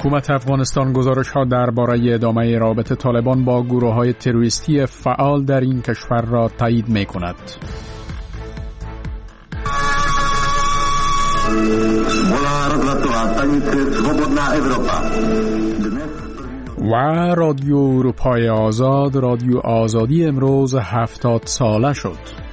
حکومت افغانستان گزارش‌ها درباره ادامه رابطه طالبان با گروه‌های تروریستی فعال در این کشور را تایید می‌کند. و رادیو اروپای آزاد، رادیو آزادی امروز 70 ساله شد.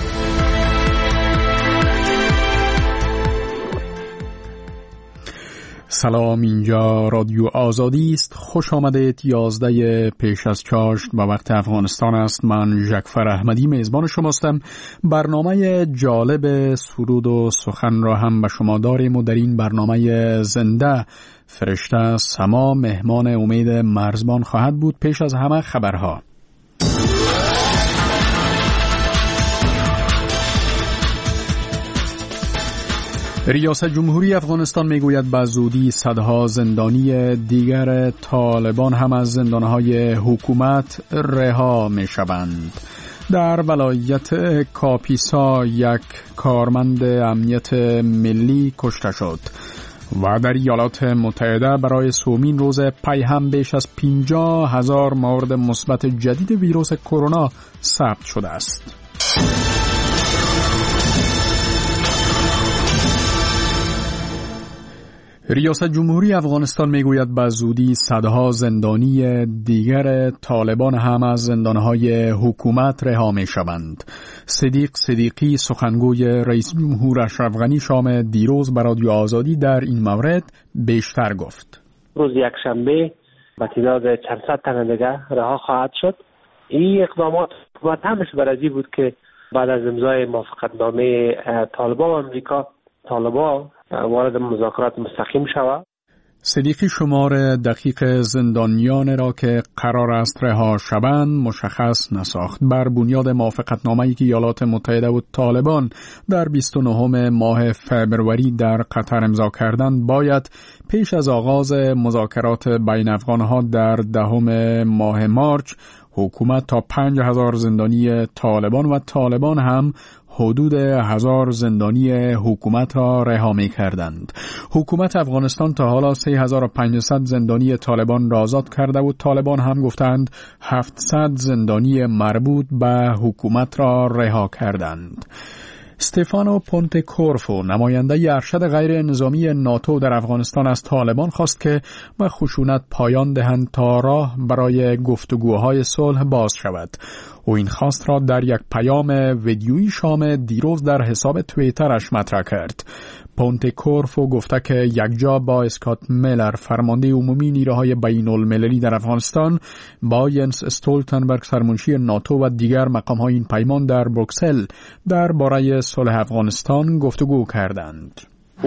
سلام، اینجا رادیو آزادی است. خوش آمدید. 11 پیش از چاشت و وقت افغانستان است. من ژکفر احمدی میزبان شماستم. برنامه جالب سرود و سخن را هم به شما داریم و در این برنامه زنده فرشته سما مهمان امید مرزبان خواهد بود. پیش از همه خبرها. ریاست جمهوری افغانستان میگوید به زودی صدها زندانی دیگر طالبان هم از زندانهای حکومت رها میشوند. در ولایت کاپیسا یک کارمند امنیت ملی کشته شد و در ایالات متحده برای سومین روز پی هم بیش از 50,000 مورد مثبت جدید ویروس کرونا ثبت شده است. ریاست جمهوری افغانستان میگوید به زودی صدها زندانی دیگر طالبان هم از زندانهای حکومت رها میشوند. صدیق صدیقی سخنگوی رئیس جمهور اشرف غنی شام دیروز به رادیو آزادی در این مورد بیشتر گفت. روز یکشنبه به تعداد چند صد تن دیگر رها خواهد شد. این اقدامات حکومت همش برای بود که بعد از امضای موافقتنامه طالبان و امریکا، طالبان وارد مذاکرات مستقیم شود. صدیقی شمار دقیق زندانیان را که قرار است رها شوند مشخص نساخت. بر بنیاد موافقتنامه‌ای که ایالات متحده و طالبان در 29 ماه فوریه در قطر امضا کردند، باید پیش از آغاز مذاکرات بین افغان‌ها در 10 ماه مارچ حکومت تا 5,000 زندانی طالبان و طالبان هم حدود 1,000 زندانی حکومت را رها می کردند. حکومت افغانستان تا حالا 3,500 زندانی طالبان را آزاد کرده و طالبان هم گفتند 700 زندانی مربوط به حکومت را رها کردند. استفانو پونتکورفو نماینده ارشد غیر نظامی ناتو در افغانستان از طالبان خواست که به خشونت پایان دهند تا راه برای گفتگوهای صلح باز شود. او این خواست را در یک پیام ویدیویی شام دیروز در حساب توییترش مطرح کرد. پونتکورفو گفته که یکجا با اسکات میلر فرمانده عمومی نیروهای بین المللی در افغانستان با ینس استولتنبرگ سرمنشی ناتو و دیگر مقام‌های این پیمان در بروکسل درباره صلح افغانستان گفتگو کردند.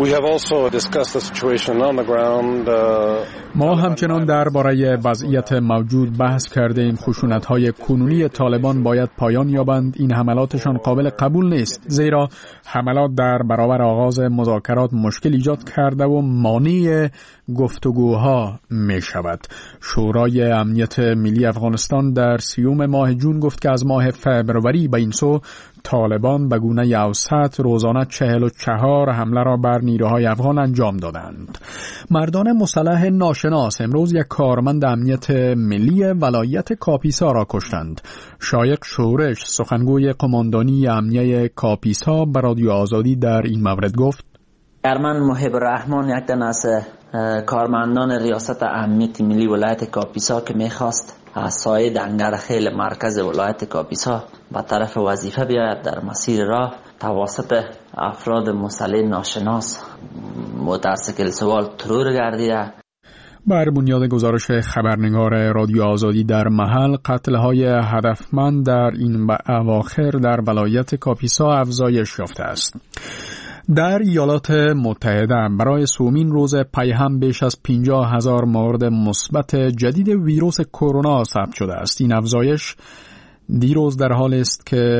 ما همچنان درباره وضعیت موجود بحث کردیم. خشونت‌های کنونی طالبان باید پایان یابند. این حملاتشان قابل قبول نیست، زیرا حملات در برابر آغاز مذاکرات مشکل ایجاد کرده و مانع گفتگوها می شود. شورای امنیت ملی افغانستان در 30 ماه جون گفت که از ماه فوریه به این سو طالبان به گونه اوسط روزانه 44 حمله را بر نیروهای افغان انجام دادند. مردان مسلح ناشناس امروز یک کارمند امنیت ملی ولایت کاپیسا را کشتند. شایق شورش سخنگوی قماندانی امنیه کاپیسا به رادیو آزادی در این مورد گفت: ارمن محب الرحمن یک تن از کارمندان ریاست امنیت ملی ولایت کاپیسا که میخواست از سایه دنگر خیل مرکز ولایت کاپیسا به طرف وظیفه بیاید، در مسیر راه توسط افراد مسلح ناشناس موتورسیکل سوار ترور گردیده. بر بنیاد گزارش خبرنگار رادیو آزادی در محل، قتل‌های هدفمند در این اواخر در ولایت کاپیسا افزایش یافته است. در ایالات متحده برای سومین روز پی هم بیش از 50,000 مورد مثبت جدید ویروس کرونا ثبت شده است. این افزایش دیروز در حال است که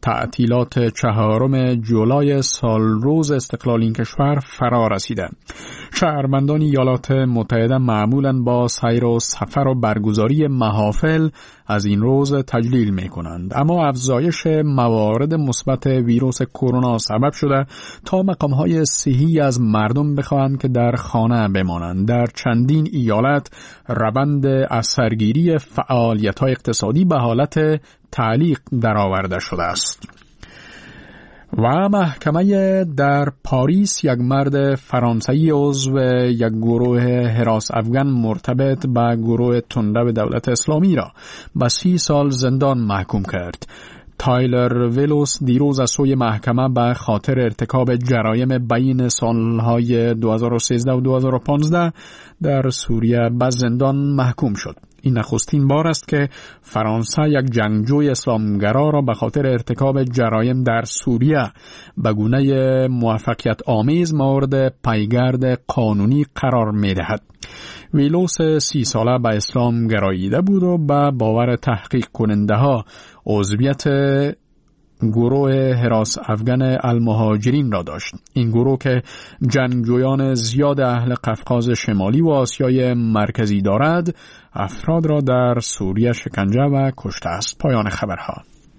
تعطیلات 4 جولای سال روز استقلال این کشور فرا رسیده. شهروندان ایالات متحده معمولاً با سیر و سفر و برگزاری محافل از این روز تجلیل می کنند، اما افزایش موارد مثبت ویروس کرونا سبب شده تا مقام‌های صحی از مردم بخواهند که در خانه بمانند. در چندین ایالت روند اثرگیری فعالیت‌های اقتصادی به حالت تعلیق درآورده شده است. و محکمه در پاریس یک مرد فرانسوی عضو یک گروه حراس افغان مرتبط به گروه تندرو دولت اسلامی را به 30 سال زندان محکوم کرد. تایلر ویلوس دیروز از سوی محکمه به خاطر ارتکاب جرایم بین سالهای 2013 و 2015 در سوریه به زندان محکوم شد. این نخستین بار است که فرانسه یک جنگجوی اسلامگرا را به خاطر ارتکاب جرایم در سوریه به گونه موفقیت آمیز مورد پیگرد قانونی قرار می دهد. ویلوس 30 ساله به اسلام گراییده بود و به باور تحقیق کننده ها عضویت گروه حراس افغان المهاجرین را داشت. این گروه که جنگجویان زیاد اهل قفقاز شمالی و آسیای مرکزی دارد، افراد را در سوریه شکنجه و کشته است. پایان خبرها.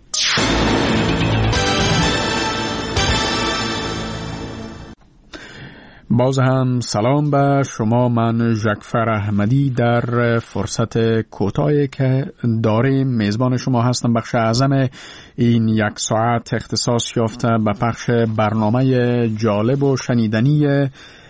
باز هم سلام به شما. من ژکفر احمدی در فرصت کوتاهی که داریم میزبان شما هستم. بخش اعظم این 1 ساعت اختصاص یافته به پخش برنامه جالب و شنیدنی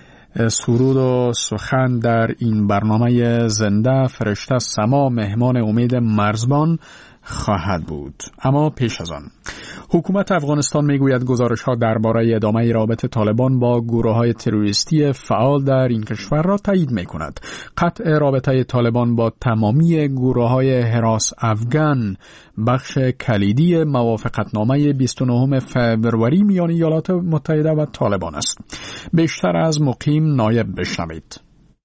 سرود و سخن. در این برنامه زنده فرشته سما مهمان امید مرزبان خواهد بود. اما پیش از آن حکومت افغانستان میگوید گزارش‌ها درباره ادامه رابطه طالبان با گروه‌های تروریستی فعال در این کشور را تایید می‌کند. قطع رابطه طالبان با تمامی گروه‌های حراس افغان بخش کلیدی موافقتنامه 29 فوریه میان ایالات متحده و طالبان است. بیشتر از مقیم نایب بشنوید.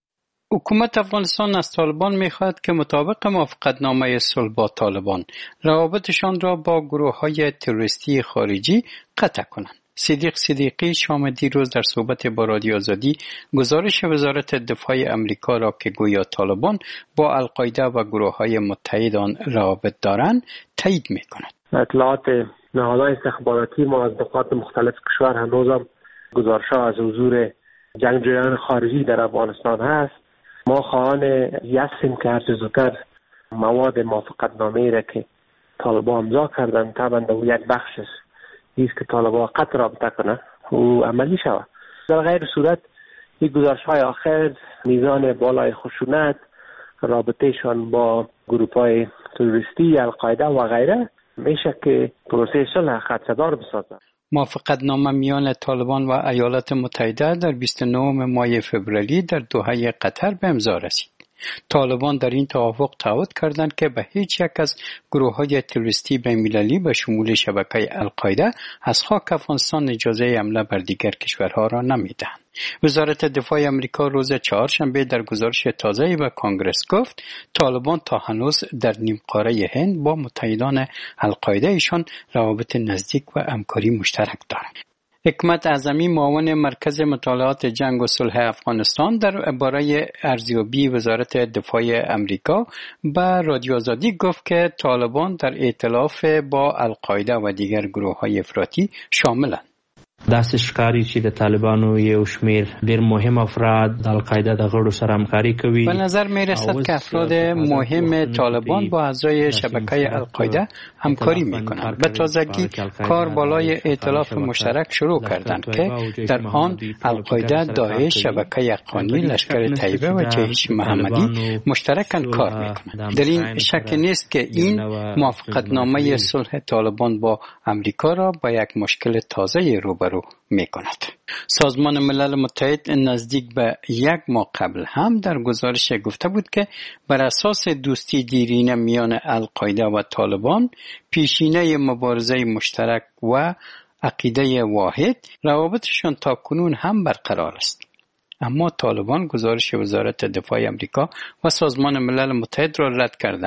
حکومت افغانستان از طالبان می‌خواهد که مطابق موافقتنامه صلح با طالبان روابطشان را با گروه‌های تروریستی خارجی قطع کنند. صدیق صدیقی شام دیروز در صحبت با رادیو آزادی گزارش وزارت دفاع امریکا را که گویا طالبان با القاعده و گروه‌های متحد آن روابط دارند تایید می‌کند. اطلاعات نهادهای استخباراتی ما از نقاط مختلف کشور هنوزم گزارش‌ها از حضور جنگجویان خارجی در افغانستان هست. ما خواهان هستیم که هر چه زودتر مواد موافقتنامه‌ای را که طالبان امضا کردن، طبعا در یک بخشش است که طالبان قطع رابطه کنه و عملی شود. در غیر صورت این گزارش‌های آخر میزان بالای خشونت، رابطهشان با گروه‌های تروریستی، القاعده و غیره میشه که پروسه صلح خدشه‌دار بسازد. موافقتنامه میان طالبان و ایالات متحده در 29 ماه فوریه در دوحه قطر به امضا رسید. طالبان در این توافق تعهد کردند که به هیچ یک از گروه‌های تروریستی بین‌المللی به شمول شبکه القاعده از خاک افغانستان اجازه حمله بر دیگر کشورها را نمی‌دهند. وزارت دفاع آمریکا روز چهارشنبه در گزارش تازه‌ای به کانگرس گفت طالبان تا هنوز در نیمقاره هند با متحدان القاعده ایشان روابط نزدیک و همکاری مشترک دارند. حکمت اعظمی معاون مرکز مطالعات جنگ و صلح افغانستان درباره ارزیابی وزارت دفاع امریکا به رادیو آزادی گفت که طالبان در ائتلاف با القاعده و دیگر گروه‌های افراطی شاملند. داسې ښکاري چې د طالبانو یو شمیر ډېر مهم افراد د القاعده د غړو سره همکاري کوي. به نظر میرسد که افراد مهم طالبان با اعضای شبکه القاعده همکاری میکنند. به تازگی کار بالای ائتلاف مشترک شروع کردند که در آن القاعده، داعش، شبکه حقانی، لشکر طیبه و جیش محمدی مشترکاً کار میکنند. در این شک نیست که این موافقتنامه صلح طالبان با امریکا را با یک مشکل تازه روبرو می‌کند. سازمان ملل متحد نزدیک به 1 ماه قبل هم در گزارش گفته بود که بر اساس دوستی دیرینه میان القاعده و طالبان، پیشینه مبارزه مشترک و عقیده واحد، روابطشان تاکنون هم برقرار است. اما طالبان گزارش وزارت دفاع آمریکا و سازمان ملل متحد را رد کردند.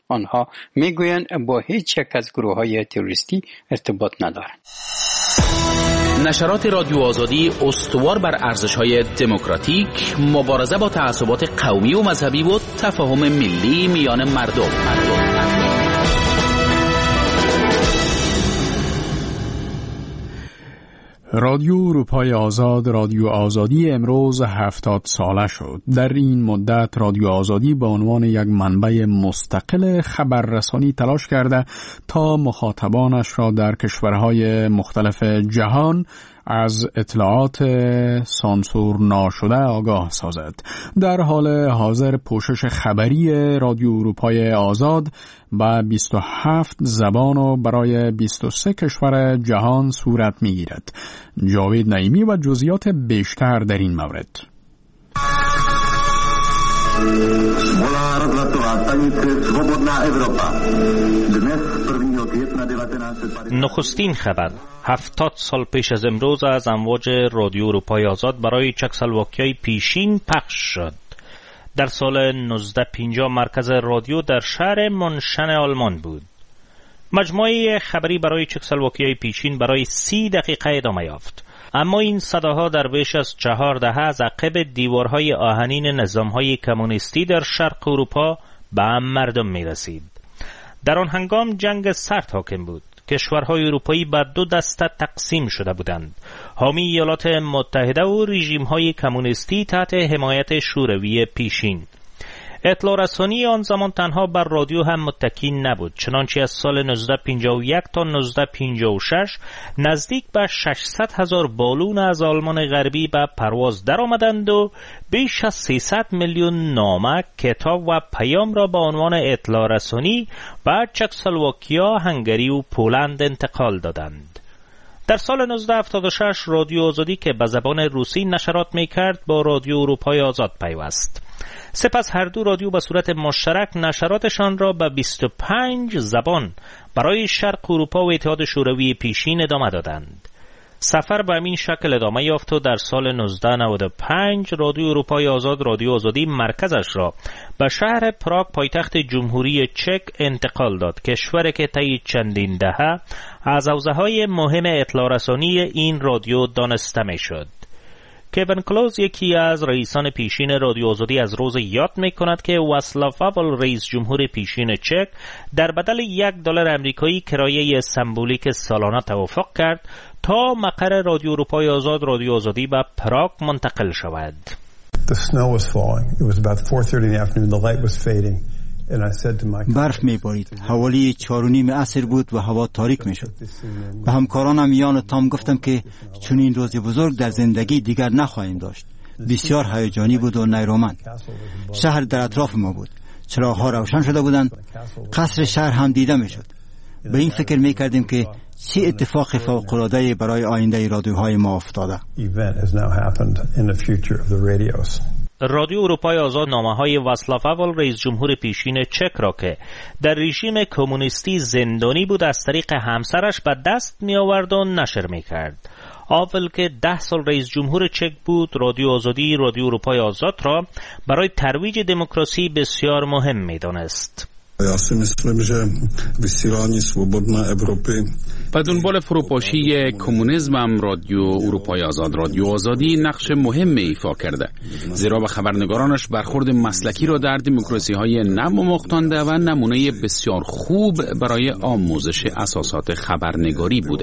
آنها میگویند با هیچ یک از گروه‌های تروریستی ارتباط ندارند. نشرات رادیو آزادی استوار بر ارزش‌های دموکراتیک، مبارزه با تعصبات قومی و مذهبی و تفاهم ملی میان مردم. رادیو اروپای آزاد، رادیو آزادی امروز 70 ساله شد. در این مدت رادیو آزادی به عنوان یک منبع مستقل خبررسانی تلاش کرده تا مخاطبانش را در کشورهای مختلف جهان از اطلاعات سانسور ناشده آگاه سازد. در حال حاضر پوشش خبری رادیو اروپای آزاد به 27 زبان و برای 23 کشور جهان صورت می‌گیرد. جاوید نعیمی و جزئیات بیشتر در این مورد. نخستین خبر 70 سال پیش از امروز از امواج رادیو اروپای آزاد برای چکسلواکیای پیشین پخش شد. در سال 1950 مرکز رادیو در شهر منشن آلمان بود. مجموعه خبری برای چکسلواکیای پیشین برای 30 دقیقه ادامه یافت. اما این صداها در بیش از 4 دهه از عقب دیوارهای آهنین نظامهای کمونیستی در شرق اروپا به مردم می رسید. در آن هنگام جنگ سرد حاکم بود. کشورهای اروپایی به 2 دسته تقسیم شده بودند: حامی ایالات متحده و رژیم‌های کمونیستی تحت حمایت شوروی پیشین. اطلاع رسانی آن زمان تنها بر رادیو هم متکی نبود، چنانچه از سال 1951 تا 1956 نزدیک به 600,000 بالون از آلمان غربی به پرواز در آمدند و بیش از 300 میلیون نامه، کتاب و پیام را به عنوان اطلاع رسانی به چکسلواکیا، هنگری و پولند انتقال دادند. در سال 1976 رادیو آزادی که به زبان روسی نشرات می‌کرد با رادیو اروپای آزاد پیوست. سپس هر دو رادیو به صورت مشترک نشراتشان را به 25 زبان برای شرق اروپا و اتحاد شوروی پیشین ادامه دادند. سفر به همین شکل ادامه یافت و در سال 1995 رادیو اروپای آزاد، رادیو آزادی، مرکزش را به شهر پراگ پایتخت جمهوری چک انتقال داد، کشوری که طی چندین دهه از حوزه‌های مهم اطلاع رسانی این رادیو دانسته می‌شد. کوین کلوز، یکی از رئیسان پیشین رادیو آزادی، از روز یاد می‌کند که واصلاو هاول، رئیس جمهور پیشین چک، در بدل $1 آمریکایی کرایه سمبولیک سالانه توافق کرد تا مقر رادیو اروپای آزاد، رادیو آزادی به پراگ منتقل شود. The snow was falling. It was about 4:30 in the afternoon. The light was fading. برف میبارید. حوالی 4:30 عصر بود و هوا تاریک میشد. به همکارانم میان تام گفتم که چون این روز بزرگ در زندگی دیگر نخواهیم داشت. بسیار هیجانی بود و نیرومند. شهر در اطراف ما بود. چراغ‌ها روشن شده بودند. قصر شهر هم دیده میشد. به این فکر میکردیم که چه اتفاق فوق‌العاده‌ای برای آینده رادیوهای ما افتاده. رادیو اروپای آزاد نامه‌های واصلاو هاول، رئیس جمهور پیشین چک، را که در رژیم کمونیستی زندانی بود از طریق همسرش به دست می آورد و نشر می کرد. هاول که 10 سال رئیس جمهور چک بود، رادیو آزادی، رادیو اروپای آزاد را برای ترویج دموکراسی بسیار مهم می دانست. Já si myslím, že vysílání svobodné Evropy و دنبال فروپاشی کمونیسم هم رادیو اروپای آزاد، رادیو آزادی نقش مهم ایفا کرده، زیرا به خبرنگارانش برخورد مسلکی را در دموکراسی‌های نو مختانده و نمونه بسیار خوب برای آموزش اساسات خبرنگاری بوده.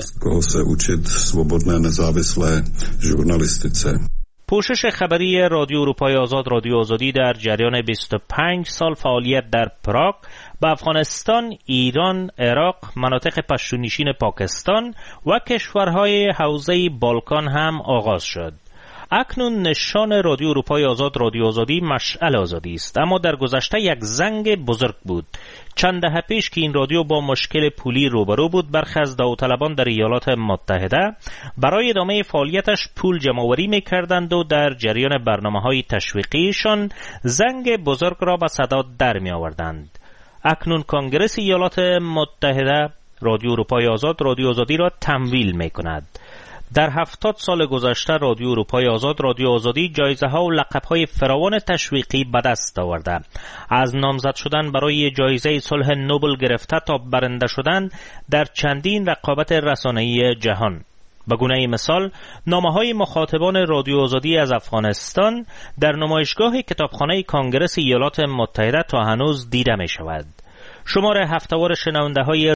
پوشش خبری رادیو اروپای آزاد، رادیو آزادی در جریان 25 سال فعالیت در پراگ به افغانستان، ایران، عراق، مناطق پشتونشین پاکستان و کشورهای حوزه بالکان هم آغاز شد. اکنون نشان رادیو اروپای آزاد، رادیو آزادی، مشعل آزادی است، اما در گذشته یک زنگ بزرگ بود. چند دهه پیش که این رادیو با مشکل پولی روبرو بود، برخی از داوطلبان در ایالات متحده برای ادامه فعالیتش پول جمع‌آوری می‌کردند و در جریان برنامه‌های تشویقیشان زنگ بزرگ را به صدا در می‌آوردند. اکنون کنگره ایالات متحده رادیو اروپای آزاد، رادیو آزادی را تمویل می‌کند. در 70 سال گذشته رادیو اروپای آزاد، رادیو آزادی جایزه ها و لقب های فراوان تشویقی به دست آورده. از نامزد شدن برای جایزه صلح نوبل گرفته تا برنده شدن در چندین رقابت رسانه‌ای جهان. به گونه مثال، نامه‌های مخاطبان رادیو آزادی از افغانستان در نمایشگاه کتابخانه کانگرس ایالات متحده تا هنوز دیده می شود. شمار هفته‌وار شنونده‌های